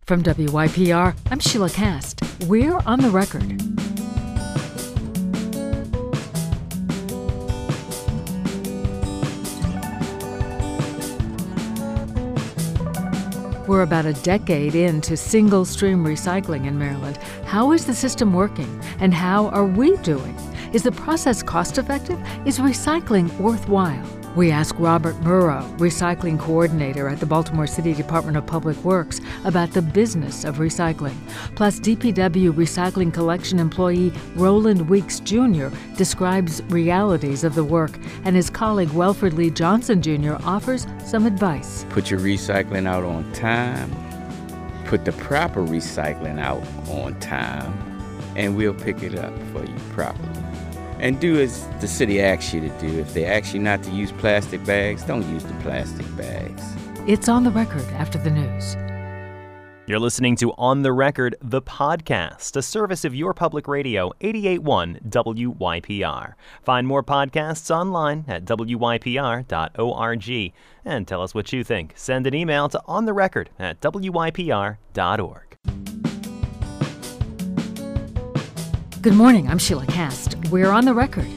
From WYPR, I'm Sheila Cast. We're on the record. We're about a decade into single-stream recycling in Maryland. How is the system working, and how are we doing? Is the process cost-effective? Is recycling worthwhile? We ask Robert Murrow, recycling coordinator at the Baltimore City Department of Public Works, about the business of recycling. Plus, DPW recycling collection employee Roland Weeks Jr. describes realities of the work, and his colleague Welford Lee Johnson Jr. offers some advice. Put your recycling out on time, put the proper recycling out on time, and we'll pick it up for you properly. And do as the city asks you to do. If they ask you not to use plastic bags, don't use the plastic bags. It's On the Record after the news. You're listening to On the Record, the podcast, a service of your public radio, 88.1 WYPR. Find more podcasts online at wypr.org. And tell us what you think. Send an email to ontherecord@wypr.org. Good morning, I'm Sheila Cast. We're on the record.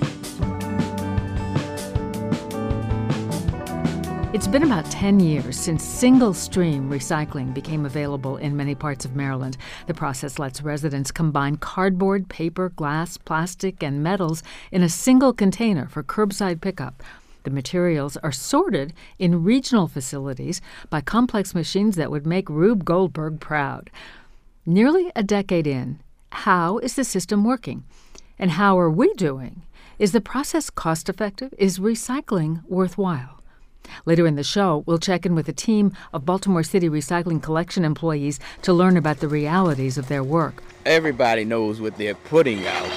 It's been about 10 years since single-stream recycling became available in many parts of Maryland. The process lets residents combine cardboard, paper, glass, plastic, and metals in a single container for curbside pickup. The materials are sorted in regional facilities by complex machines that would make Rube Goldberg proud. Nearly a decade in, how is the system working? And how are we doing? Is the process cost-effective? Is recycling worthwhile? Later in the show, we'll check in with a team of Baltimore City recycling collection employees to learn about the realities of their work. Everybody knows what they're putting out,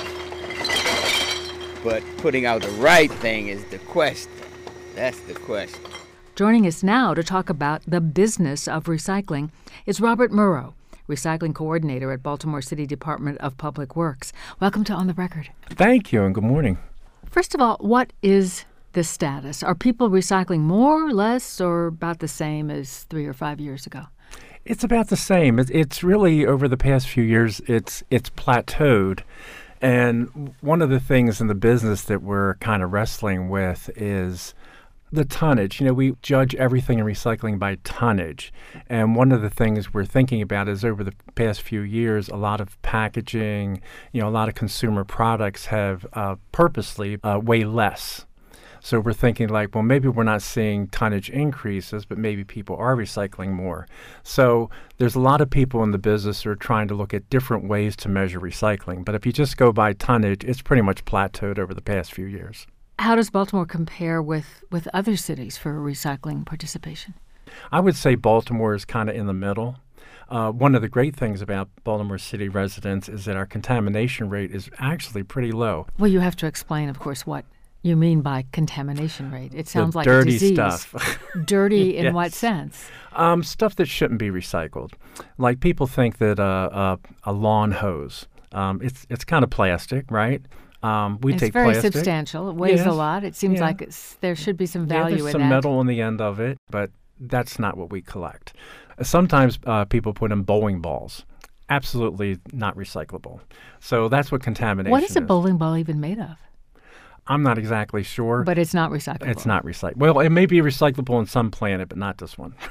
but putting out the right thing is the question. That's the question. Joining us now to talk about the business of recycling is Robert Murrow, recycling coordinator at Baltimore City Department of Public Works. Welcome to On the Record. Thank you, and good morning. First of all, what is the status? Are people recycling more, less, or about the same as 3 or 5 years ago? It's about the same. It's really, over the past few years, it's plateaued. And one of the things in the business that we're kind of wrestling with is the tonnage. You know, we judge everything in recycling by tonnage. And one of the things we're thinking about is over the past few years, a lot of packaging, a lot of consumer products have purposely weigh less. So we're thinking like, well, maybe we're not seeing tonnage increases, but maybe people are recycling more. So there's a lot of people in the business who are trying to look at different ways to measure recycling. But if you just go by tonnage, it's pretty much plateaued over the past few years. How does Baltimore compare with other cities for recycling participation? I would say Baltimore is kind of in the middle. One of the great things about Baltimore City residents is that our contamination rate is actually pretty low. Well, you have to explain, of course, what you mean by contamination rate. It sounds like dirty disease. Stuff. Dirty in Yes. What sense? Stuff that shouldn't be recycled. Like people think that a lawn hose, it's kind of plastic, right? It's take very plastic. substantial. It weighs Yes. a lot. It seems Yeah. like there should be some value there's in some that. metal on the end of it, but that's not what we collect. Sometimes people put in bowling balls. Absolutely not recyclable. So that's what contamination is. What is a bowling ball even made of? I'm not exactly sure. But it's not recyclable. It's not recyclable. Well, it may be recyclable on some planet, but not this one.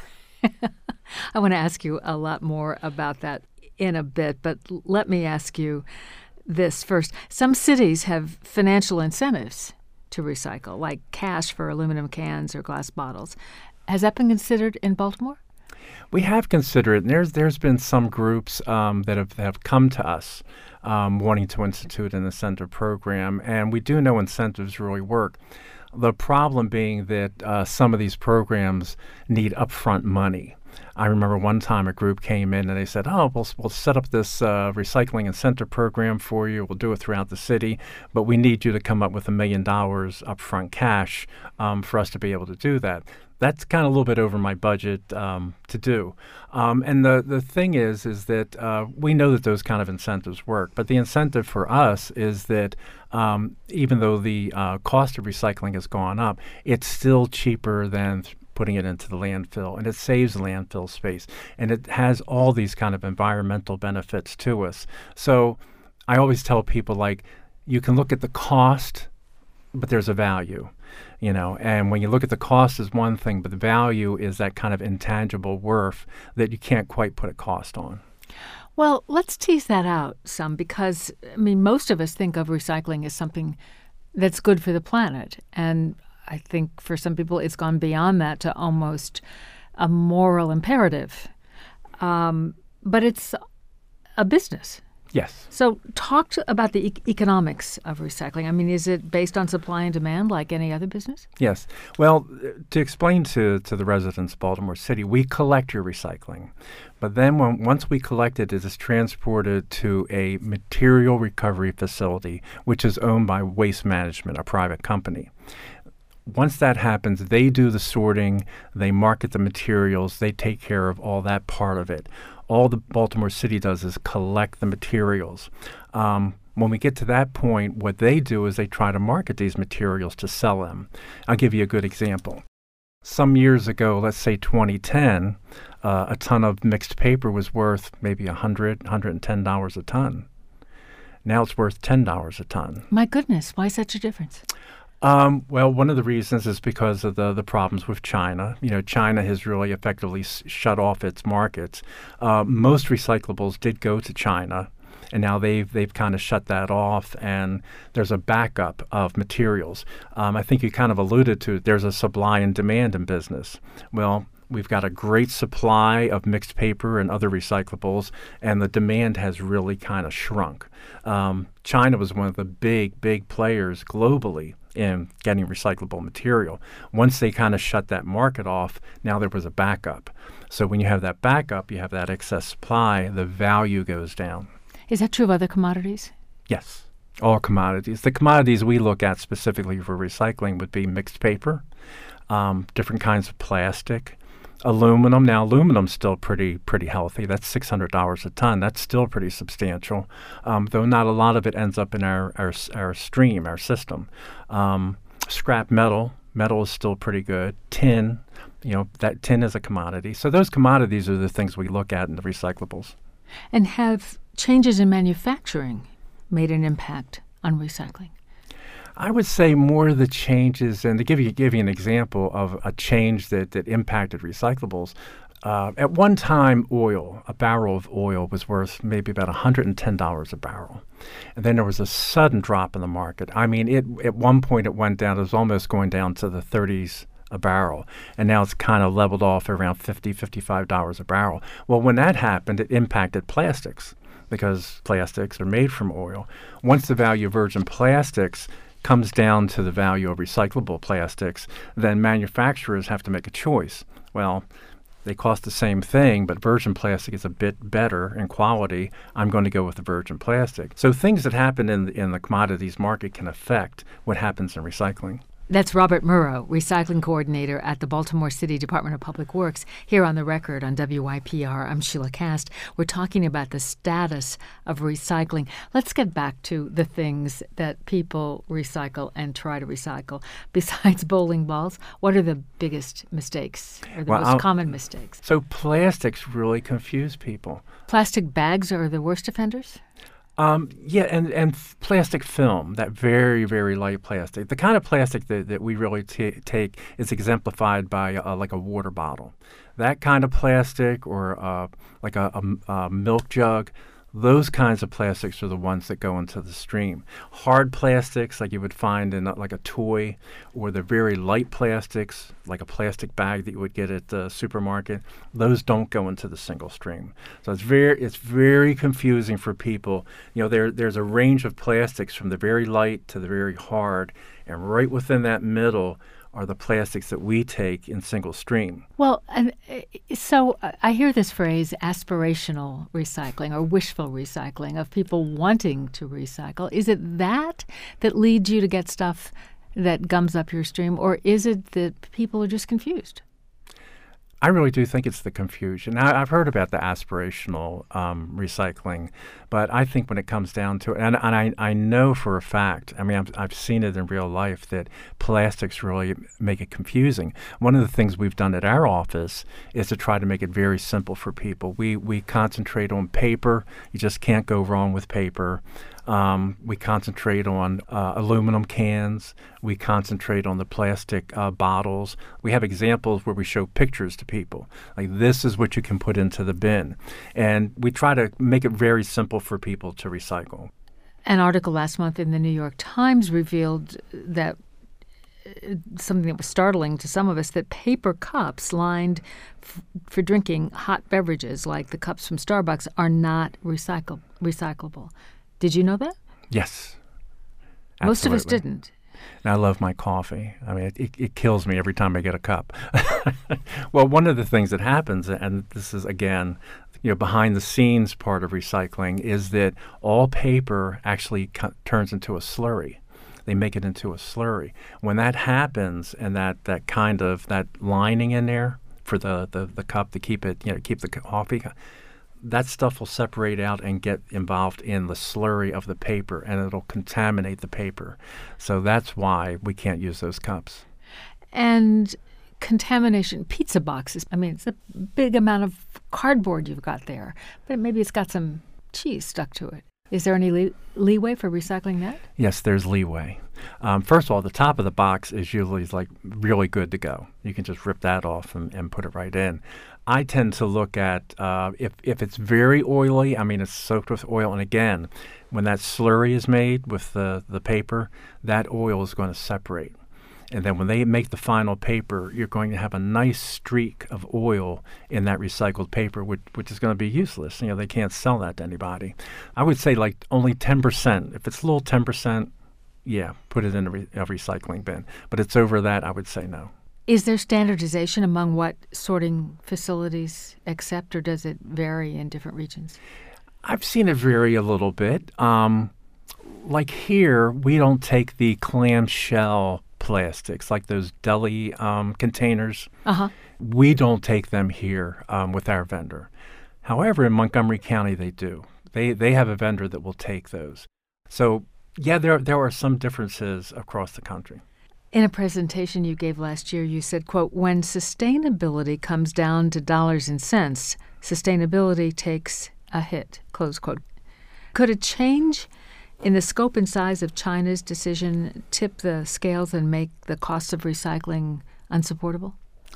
I want to ask you a lot more about that in a bit, but let me ask you this first. Some cities have financial incentives to recycle, like cash for aluminum cans or glass bottles. Has that been considered in Baltimore? We have considered it, and there's been some groups that have come to us wanting to institute an incentive program, and we do know incentives really work. The problem being that some of these programs need upfront money. I remember one time a group came in and they said, we'll set up this recycling incentive program for you. We'll do it throughout the city, but we need you to come up with $1 million upfront cash for us to be able to do that. That's kind of a little bit over my budget to do. And the thing is that we know that those kind of incentives work. But the incentive for us is that even though the cost of recycling has gone up, it's still cheaper than putting it into the landfill, and it saves the landfill space, and it has all these kind of environmental benefits to us. So I always tell people, like, you can look at the cost, but there's a value, and when you look at the cost is one thing, but the value is that kind of intangible worth that you can't quite put a cost on. Well, let's tease that out some, because, most of us think of recycling as something that's good for the planet. And I think for some people it's gone beyond that to almost a moral imperative. But it's a business. Yes. So talk about the economics of recycling. Is it based on supply and demand like any other business? Yes. Well, to explain to the residents of Baltimore City, we collect your recycling. But then once we collect it, it is transported to a material recovery facility, which is owned by Waste Management, a private company. Once that happens, they do the sorting, they market the materials, they take care of all that part of it. All the Baltimore City does is collect the materials. When we get to that point, what they do is they try to market these materials to sell them. I'll give you a good example. Some years ago, let's say 2010, a ton of mixed paper was worth maybe $100, $110 a ton. Now it's worth $10 a ton. My goodness, why such a difference? Well, one of the reasons is because of the problems with China. China has really effectively shut off its markets. Most recyclables did go to China, and now they've kind of shut that off, and there's a backup of materials. I think you kind of alluded to it. There's a supply and demand in business. Well, we've got a great supply of mixed paper and other recyclables, and the demand has really kind of shrunk. China was one of the big players globally in getting recyclable material. Once they kind of shut that market off, now there was a backup. So when you have that backup, you have that excess supply, the value goes down. Is that true of other commodities? Yes, all commodities. The commodities we look at specifically for recycling would be mixed paper, different kinds of plastic, aluminum. Now, aluminum's still pretty healthy. That's $600 a ton. That's still pretty substantial, though not a lot of it ends up in our stream, our system. Scrap metal is still pretty good. Tin, that tin is a commodity. So those commodities are the things we look at in the recyclables. And have changes in manufacturing made an impact on recycling? I would say more of the changes, and to give you an example of a change that impacted recyclables. At one time, a barrel of oil was worth maybe about $110 a barrel. And then there was a sudden drop in the market. At one point it went down, it was almost going down to the 30s a barrel. And now it's kind of leveled off around $50, $55 a barrel. Well, when that happened, it impacted plastics because plastics are made from oil. Once the value of virgin plastics comes down to the value of recyclable plastics, then manufacturers have to make a choice. Well, they cost the same thing, but virgin plastic is a bit better in quality. I'm going to go with the virgin plastic. So things that happen in the commodities market can affect what happens in recycling. That's Robert Murrow, recycling coordinator at the Baltimore City Department of Public Works, here on The Record on WYPR. I'm Sheila Kast. We're talking about the status of recycling. Let's get back to the things that people recycle and try to recycle. Besides bowling balls, what are the biggest mistakes or the most common mistakes? So plastics really confuse people. Plastic bags are the worst offenders? And plastic film, that very, very light plastic. The kind of plastic that we really take is exemplified by like a water bottle. That kind of plastic or like a milk jug, those kinds of plastics are the ones that go into the stream. Hard plastics, like you would find in like a toy, or the very light plastics, like a plastic bag that you would get at the supermarket, those don't go into the single stream. So it's very confusing for people. There's a range of plastics from the very light to the very hard, and right within that middle are the plastics that we take in single stream. Well, so I hear this phrase, aspirational recycling or wishful recycling, of people wanting to recycle. Is it that leads you to get stuff that gums up your stream, or is it that people are just confused? I really do think it's the confusion. I've heard about the aspirational recycling, but I think when it comes down to it, and I know for a fact, I mean, I've seen it in real life, that plastics really make it confusing. One of the things we've done at our office is to try to make it very simple for people. We concentrate on paper. You just can't go wrong with paper. We concentrate on aluminum cans. We concentrate on the plastic bottles. We have examples where we show pictures to people. Like, this is what you can put into the bin. And we try to make it very simple for people to recycle. An article last month in the New York Times revealed that something that was startling to some of us, that paper cups lined for drinking hot beverages, like the cups from Starbucks, are not recyclable. Did you know that? Yes. Most of us Absolutely. didn't. And I love my coffee. I mean, it kills me every time I get a cup. Well, one of the things that happens, and this is, again, behind the scenes part of recycling, is that all paper actually turns into a slurry. They make it into a slurry. When that happens, and that lining in there for the cup to keep it, keep the coffee, that stuff will separate out and get involved in the slurry of the paper, and it'll contaminate the paper. So that's why we can't use those cups. And contamination, pizza boxes, I mean, it's a big amount of cardboard you've got there, but maybe it's got some cheese stuck to it. Is there any leeway for recycling that? Yes, there's leeway. First of all, the top of the box is usually really good to go. You can just rip that off and put it right in. I tend to look at if it's very oily, I mean, it's soaked with oil. And again, when that slurry is made with the paper, that oil is going to separate. And then when they make the final paper, you're going to have a nice streak of oil in that recycled paper, which is going to be useless. They can't sell that to anybody. I would say only 10%. If it's a little 10%, yeah, put it in a recycling bin. But it's over that, I would say no. Is there standardization among what sorting facilities accept, or does it vary in different regions? I've seen it vary a little bit. Like here, we don't take the clamshell plastics, like those deli containers. Uh-huh. We don't take them here with our vendor. However, in Montgomery County, they do. They have a vendor that will take those. So, yeah, there are some differences across the country. In a presentation you gave last year, you said, quote, "When sustainability comes down to dollars and cents, sustainability takes a hit," close quote. Could a change in the scope and size of China's decision tip the scales and make the cost of recycling unsupportable?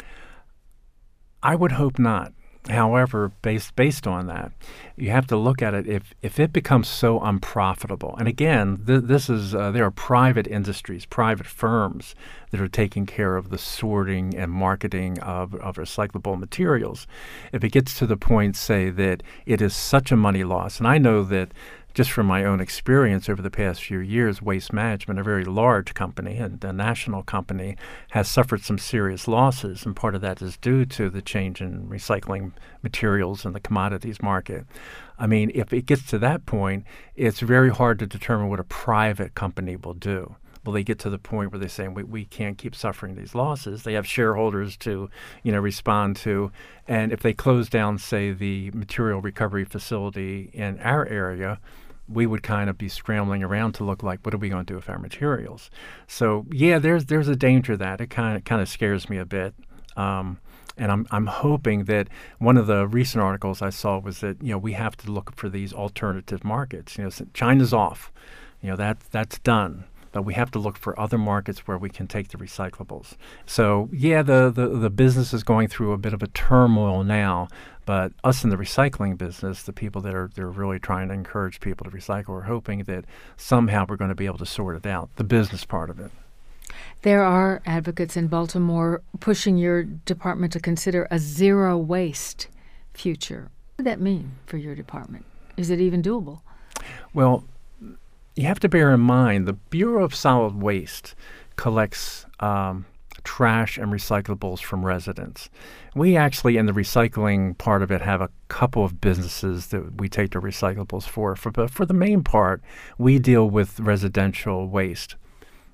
I would hope not. However, based on that, you have to look at it if it becomes so unprofitable. And again, there are private industries, private firms that are taking care of the sorting and marketing of recyclable materials. If it gets to the point, say, that it is such a money loss, and I know that just from my own experience over the past few years, Waste Management, a very large company and a national company, has suffered some serious losses, and part of that is due to the change in recycling materials in the commodities market. I mean, if it gets to that point, it's very hard to determine what a private company will do. Will they get to the point where they're saying, we can't keep suffering these losses? They have shareholders to, respond to. And if they close down, say, the material recovery facility in our area, we would kind of be scrambling around to look like, what are we going to do with our materials? So, yeah, there's a danger of that. It kind of scares me a bit. And I'm hoping that one of the recent articles I saw was that, we have to look for these alternative markets. China's off. That's done. But we have to look for other markets where we can take the recyclables. So, yeah, the business is going through a bit of a turmoil now, but us in the recycling business, the people they're really trying to encourage people to recycle, are hoping that somehow we're going to be able to sort it out, the business part of it. There are advocates in Baltimore pushing your department to consider a zero waste future. What does that mean for your department? Is it even doable? Well, you have to bear in mind the Bureau of Solid Waste collects trash and recyclables from residents. We actually, in the recycling part of it, have a couple of businesses that we take the recyclables for. But for the main part, we deal with residential waste.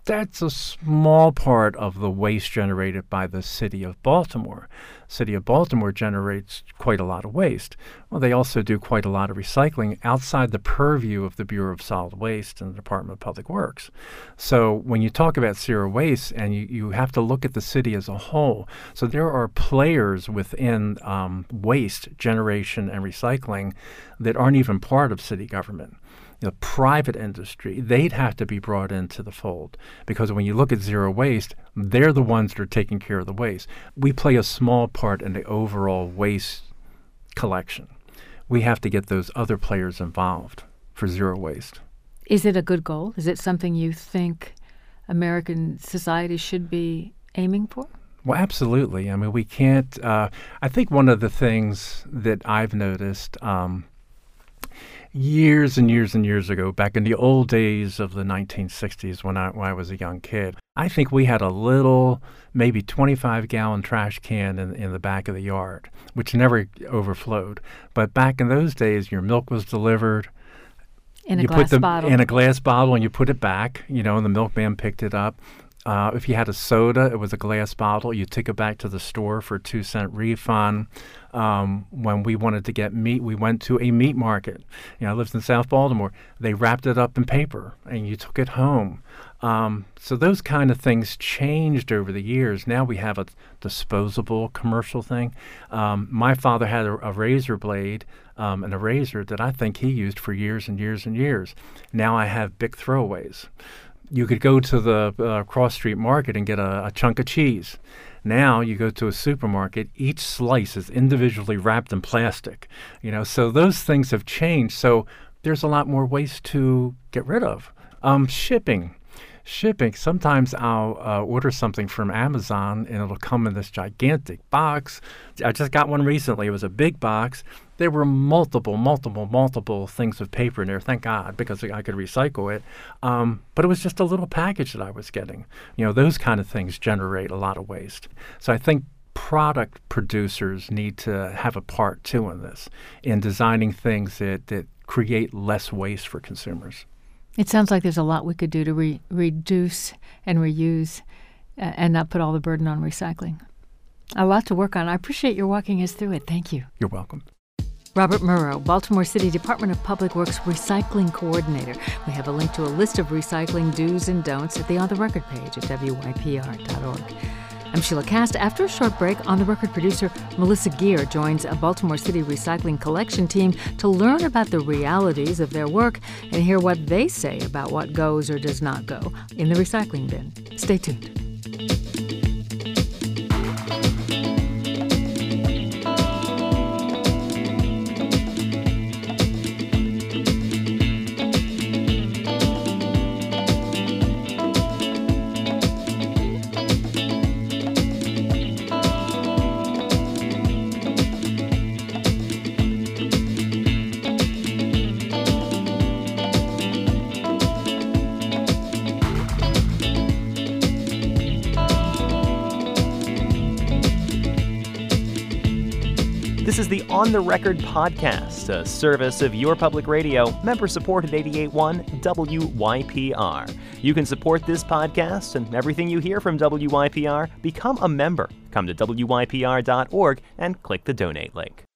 That's a small part of the waste generated by the city of Baltimore. City of Baltimore generates quite a lot of waste. Well, they also do quite a lot of recycling outside the purview of the Bureau of Solid Waste and the Department of Public Works. So when you talk about zero waste, and you have to look at the city as a whole. So there are players within waste generation and recycling that aren't even part of city government. The private industry, they'd have to be brought into the fold, because when you look at zero waste, they're the ones that are taking care of the waste. We play a small part in the overall waste collection. We have to get those other players involved for zero waste. Is it a good goal? Is it something you think American society should be aiming for? Well, absolutely. I mean, we can't. I think one of the things that I've noticed years and years and years ago, back in the old days of the 1960s when I was a young kid, I think we had a little, maybe 25-gallon trash can in the back of the yard, which never overflowed. But back in those days, your milk was delivered in a glass bottle. In a glass bottle, and you put it back, and the milkman picked it up. If you had a soda, it was a glass bottle. You took it back to the store for a 2-cent refund. When we wanted to get meat, we went to a meat market. I lived in South Baltimore. They wrapped it up in paper, and you took it home. So those kind of things changed over the years. Now we have a disposable commercial thing. My father had a razor blade and a razor that I think he used for years and years and years. Now I have big throwaways. You could go to the cross street market and get a chunk of cheese. Now you go to a supermarket, each slice is individually wrapped in plastic. So those things have changed. So there's a lot more waste to get rid of. Shipping. Sometimes I'll order something from Amazon and it'll come in this gigantic box. I just got one recently. It was a big box. There were multiple things of paper in there, thank God, because I could recycle it. But it was just a little package that I was getting. Those kind of things generate a lot of waste. So I think product producers need to have a part, too, in this, in designing things that create less waste for consumers. It sounds like there's a lot we could do to reduce and reuse and not put all the burden on recycling. A lot to work on. I appreciate your walking us through it. Thank you. You're welcome. Robert Murrow, Baltimore City Department of Public Works Recycling Coordinator. We have a link to a list of recycling do's and don'ts at the On the Record page at WYPR.org. I'm Sheila Cast. After a short break, On the Record producer Melissa Geer joins a Baltimore City recycling collection team to learn about the realities of their work and hear what they say about what goes or does not go in the recycling bin. Stay tuned. This is the On the Record podcast, a service of your public radio, member-supported 88.1 WYPR. You can support this podcast and everything you hear from WYPR. Become a member. Come to WYPR.org and click the donate link.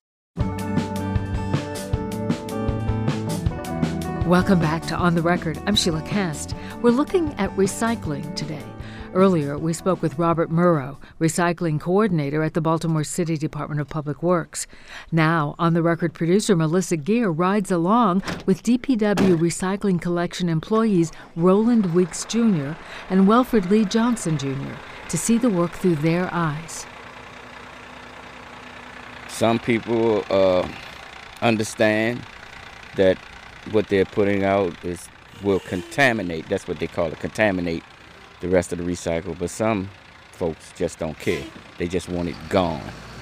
Welcome back to On the Record. I'm Sheila Cast. We're looking at recycling today. Earlier, we spoke with Robert Murrow, recycling coordinator at the Baltimore City Department of Public Works. Now, On the Record producer Melissa Geer rides along with DPW recycling collection employees Roland Weeks Jr. and Welford Lee Johnson Jr. to see the work through their eyes. Some people understand that what they're putting out will contaminate. That's what they call it, contaminate the rest of the recycle. But some folks just don't care. They just want it gone.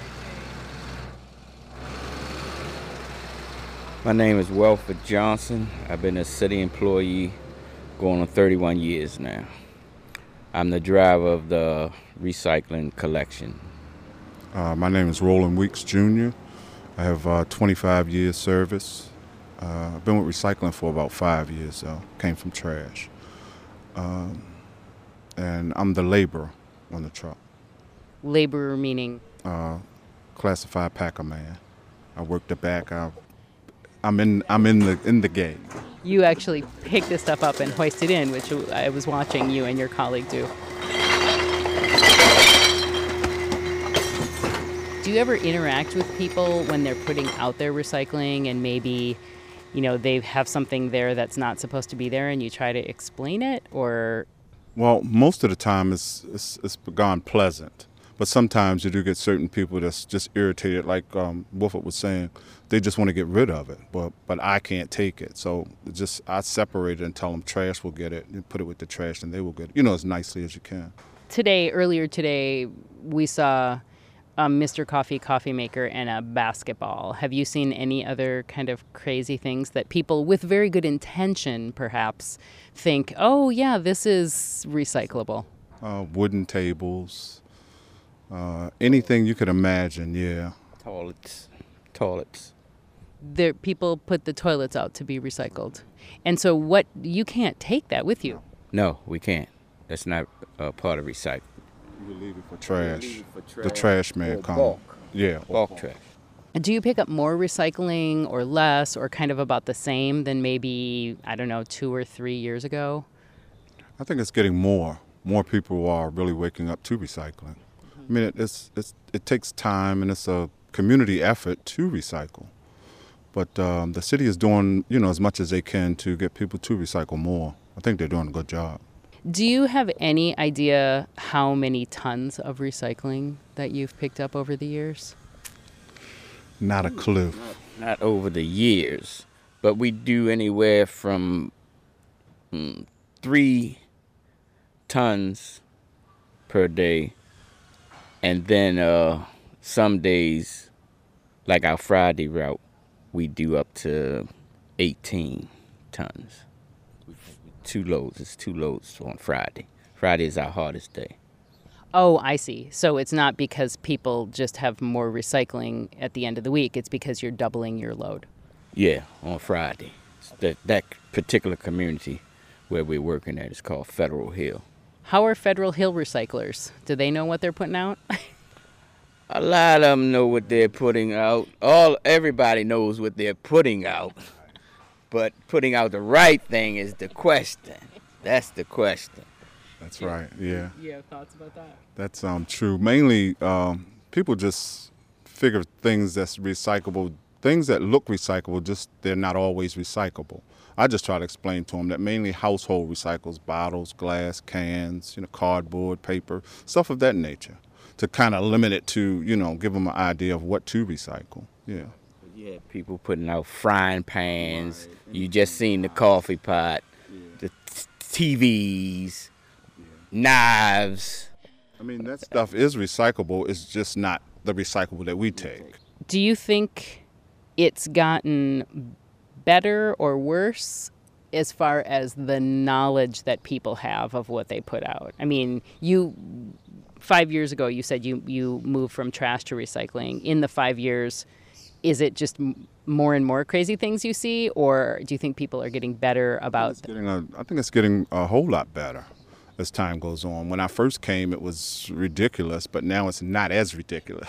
My name is Welford Johnson. I've been a city employee going on 31 years now. I'm the driver of the recycling collection. My name is Roland Weeks Jr. I have 25 years service. I've been with recycling for about 5 years, so came from trash. and I'm the laborer on the truck. Laborer meaning? Classified packer man. I work the back. I'm in the game. You actually pick this stuff up and hoist it in, which I was watching you and your colleague do. Do you ever interact with people when they're putting out their recycling and maybe, they have something there that's not supposed to be there and you try to explain it, or? Well, most of the time it's gone pleasant. But sometimes you do get certain people that's just irritated, like Wolford was saying, they just want to get rid of it, but I can't take it. So I separate it and tell them trash will get it, and put it with the trash and they will get it, as nicely as you can. Earlier today, we saw Mr. Coffee Maker and a basketball. Have you seen any other kind of crazy things that people with very good intention perhaps think, oh yeah, this is recyclable? Wooden tables. Anything you could imagine, yeah. Toilets. People put the toilets out to be recycled. And so you can't take that with you. No, we can't. That's not part of recycling. You leave it for trash. The trash man comes. Bulk. Yeah. Bulk trash. Do you pick up more recycling or less or kind of about the same than maybe, 2 or 3 years ago? I think it's getting more. More people are really waking up to recycling. I mean, it takes time and it's a community effort to recycle. But the city is doing, as much as they can to get people to recycle more. I think they're doing a good job. Do you have any idea how many tons of recycling that you've picked up over the years? Not a clue. Not over the years, but we do anywhere from 3 tons per day. And then some days, like our Friday route, we do up to 18 tons. 2 loads. It's 2 loads on Friday. Friday is our hardest day. Oh, I see. So it's not because people just have more recycling at the end of the week. It's because you're doubling your load. Yeah, on Friday. That particular community where we're working at is called Federal Hill. How are Federal Hill recyclers? Do they know what they're putting out? A lot of them know what they're putting out. Everybody knows what they're putting out. But putting out the right thing is the question. That's the question. That's right, yeah. You have thoughts about that? That's true. Mainly, people just figure things that's recyclable, things that look recyclable, they're not always recyclable. I just try to explain to them that mainly household recycles, bottles, glass, cans, cardboard, paper, stuff of that nature, to kind of limit it to, give them an idea of what to recycle. Yeah. Yeah, people putting out frying pans. Right. You just seen the coffee pot, the TVs, knives. I mean, that stuff is recyclable. It's just not the recyclable that we take. Do you think it's gotten better or worse as far as the knowledge that people have of what they put out? I mean, 5 years ago, you said you moved from trash to recycling. In the 5 years, is it just more and more crazy things you see, or do you think people are getting better about? I think it's getting a whole lot better as time goes on. When I first came, it was ridiculous, but now it's not as ridiculous.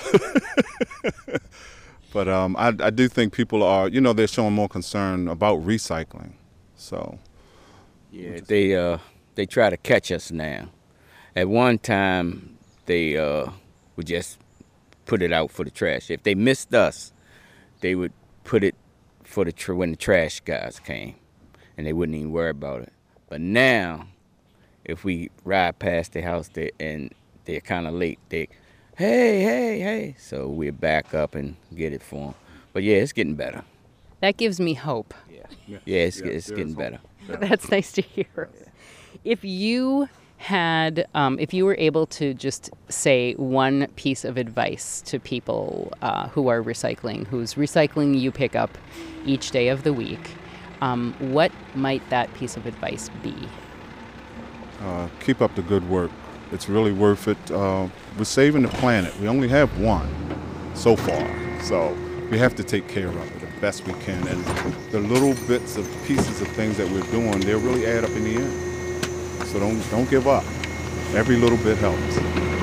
But I do think people are, they're showing more concern about recycling. So yeah, they try to catch us now. At one time, they would just put it out for the trash. If they missed us, they would put it for when the trash guys came, and they wouldn't even worry about it. But now, if we ride past their house and they're kind of late, hey. So we back up and get it for them. But yeah, it's getting better. That gives me hope. Yeah, it's getting better. That's nice to hear. If you were able to just say one piece of advice to people who are recycling, whose recycling you pick up each day of the week, what might that piece of advice be? Keep up the good work. It's really worth it. We're saving the planet. We only have one so far, so we have to take care of it the best we can. And the little bits of pieces of things that we're doing, they'll really add up in the end. So don't give up. Every little bit helps.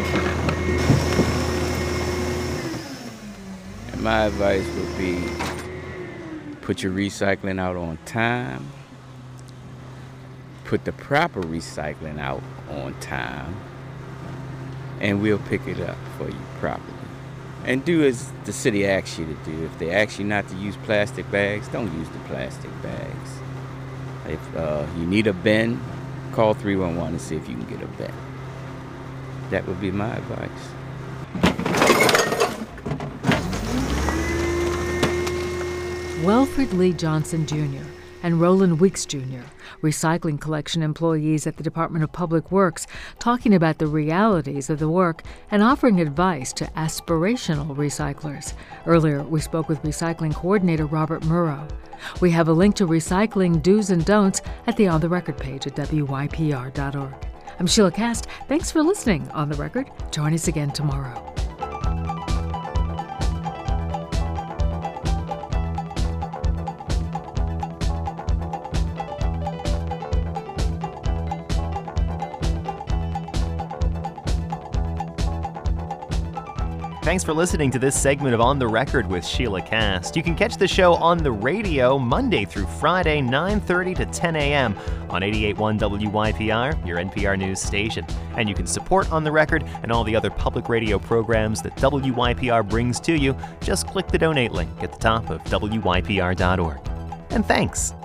And my advice would be put your recycling out on time, put the proper recycling out on time, and we'll pick it up for you properly. And do as the city asks you to do. If they ask you not to use plastic bags, don't use the plastic bags. If you need a bin, call 311 and see if you can get a bin. That would be my advice. Welford Lee Johnson Jr. and Roland Weeks Jr., recycling collection employees at the Department of Public Works, talking about the realities of the work and offering advice to aspirational recyclers. Earlier, we spoke with recycling coordinator Robert Murrow. We have a link to recycling do's and don'ts at the On the Record page at WYPR.org. I'm Sheila Kast. Thanks for listening On the Record. Join us again tomorrow. Thanks for listening to this segment of On the Record with Sheila Kast. You can catch the show on the radio Monday through Friday, 9:30 to 10 a.m. on 88.1 WYPR, your NPR news station. And you can support On the Record and all the other public radio programs that WYPR brings to you. Just click the donate link at the top of WYPR.org. And thanks.